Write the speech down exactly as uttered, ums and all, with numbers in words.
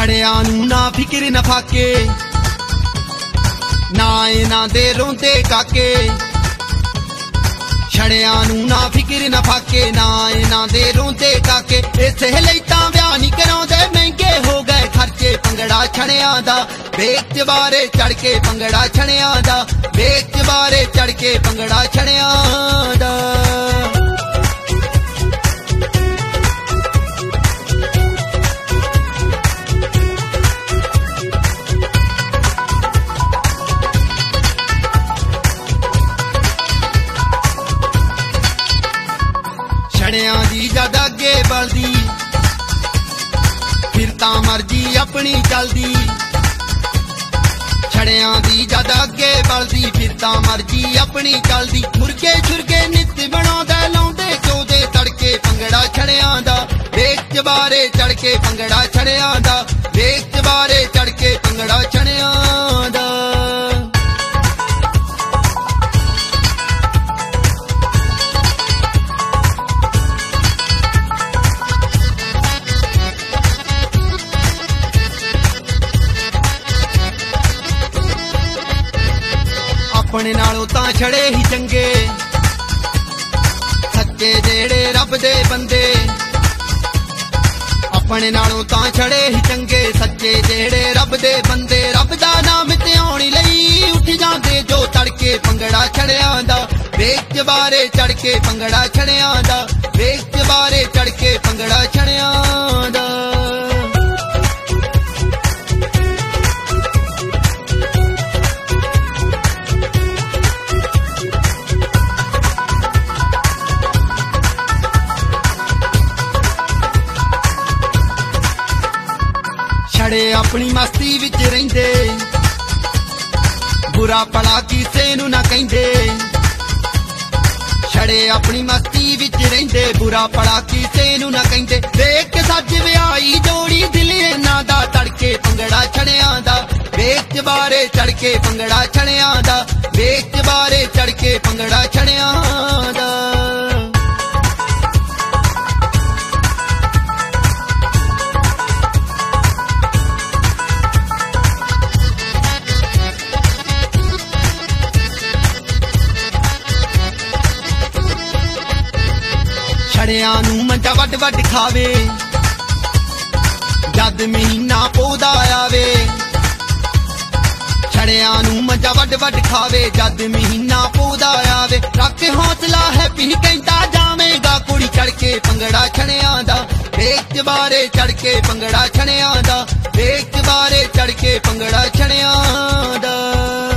ਛੜਿਆਂ ਨੂੰ ਨਾ ਫਿਕਰ ਨਾ ਫਾਕੇ, ਨਾ ਇਹਨਾਂ ਦੇ ਰੋਂਦੇ ਕਾਕੇ। ਛੜਿਆਂ ਨੂੰ ਨਾ ਫਿਕਰ ਨਾ ਫਾਕੇ, ਨਾ ਇਹਨਾਂ ਦੇ ਰੋਂਦੇ ਕਾਕੇ। ਇਸੇ ਲਈ ਤਾਂ ਵਿਆਹ ਨਹੀਂ ਕਰਾਉਂਦੇ, ਮਹਿੰਗੇ ਹੋ ਗਏ ਖਰਚੇ ਭੰਗੜਾ ਛੜਿਆਂ ਦਾ। ਵੇਖ ਚਬਾਰੇ ਚੜ ਕੇ ਭੰਗੜਾ ਛੜਿਆਂ ਦਾ, ਵੇਖ ਚਬਾਰੇ ਚੜ ਕੇ ਭੰਗੜਾ ਛੜਿਆਂ ਦਾ। ਛੜਿਆਂ ਦੀ ਜਦ ਅੱਗੇ ਬਲਦੀ, ਫਿਰ ਤਾਂ ਮਰਜੀ ਆਪਣੀ ਚੱਲਦੀ। ਛੜਿਆਂ ਦੀ ਜਦ ਅੱਗੇ ਬਲਦੀ, ਫਿਰ ਤਾਂ ਮਰਜੀ ਆਪਣੀ ਚੱਲਦੀ। ਮੁਰਗੇ ਛੁਰਗੇ ਨਿੱਤ ਬਣਾਉਂਦਾ, ਲਾਉਂਦੇ ਚੋਦੇ ਤੜਕੇ ਭੰਗੜਾ ਛੜਿਆਂ ਦਾ। ਵੇਖ ਚਬਾਰੇ ਚੜ ਕੇ ਭੰਗੜਾ ਛੜਿਆਂ ਦਾ, ਵੇਖ ਚਬਾਰੇ ਚੜ ਕੇ ਭੰਗੜਾ ਛੜਿਆਂ ਦਾ। ਆਪਣੇ ਨਾਲੋਂ ਤਾਂ ਛੜੇ ਹੀ ਚੰਗੇ, ਸੱਚੇ ਜਿਹੜੇ ਰੱਬ ਦੇ ਬੰਦੇ। ਆਪਣੇ ਨਾਲੋਂ ਤਾਂ ਛੜੇ ਹੀ ਚੰਗੇ, ਸੱਚੇ ਜਿਹੜੇ ਰੱਬ ਦੇ ਬੰਦੇ। ਰੱਬ ਦਾ ਨਾਮ ਧਿਆਉਣ ਲਈ ਉੱਠ ਜਾਂਦੇ ਜੋ ਤੜਕੇ ਭੰਗੜਾ ਛੜਿਆਂ ਦਾ। ਵੇਖ ਚਬਾਰੇ ਚੜ ਕੇ ਭੰਗੜਾ ਛੜਿਆਂ ਦਾ, ਵੇਖ ਚਬਾਰੇ ਚੜ ਕੇ ਭੰਗੜਾ ਛੜਿਆਂ ਦਾ। ਛੜੇ ਆਪਣੀ ਮਸਤੀ ਵਿੱਚ ਰਹਿੰਦੇ, ਬੁਰਾ ਭਲਾ ਕਿਸੇ ਨੂੰ ਨਾ ਕਹਿੰਦੇ। ਛੜੇ ਆਪਣੀ ਮਸਤੀ ਵਿੱਚ ਰਹਿੰਦੇ, ਬੁਰਾ ਭਲਾ ਕਿਸੇ ਨੂੰ ਨਾ ਕਹਿੰਦੇ। ਵੇਖ ਸੱਜ ਵਿਆਹੀ ਜੋੜੀ, ਦਿਲ ਇਹਨਾਂ ਦਾ ਤੜਕੇ ਭੰਗੜਾ ਛੜਿਆਂ ਦਾ। ਵੇਖ ਚਬਾਰੇ ਚੜ ਕੇ ਭੰਗੜਾ ਛੜਿਆਂ ਦਾ, ਵੇਖ ਚਬਾਰੇ ਚੜ ਕੇ ਭੰਗੜਾ ਛੜਿਆਂ ਦਾ। ਛੜਿਆਂ ਨੂੰ ਮੰਜਾ ਵੱਡ ਵੱਡ ਖਾਵੇ, ਜਦ ਮਹੀਨਾ ਪੋਦਾ ਆਵੇ। ਛੜਿਆਂ ਨੂੰ ਮੰਜਾ ਵੱਡ ਵੱਡ ਖਾਵੇ, ਜਦ ਮਹੀਨਾ ਪੋਦਾ ਆਵੇ। ਰੱਖ ਹੌਸਲਾ ਹੈਪੀ ਕਹਿੰਦਾ, ਜਾਵੇਗਾ ਕੁੜੀ ਚੜ ਕੇ ਭੰਗੜਾ ਛੜਿਆਂ ਦਾ। ਵੇਖ ਚਬਾਰੇ ਚੜ ਕੇ ਭੰਗੜਾ ਛੜਿਆਂ ਦਾ, ਵੇਖ ਚਬਾਰੇ ਚੜ ਕੇ ਭੰਗੜਾ ਛੜਿਆਂ ਦਾ।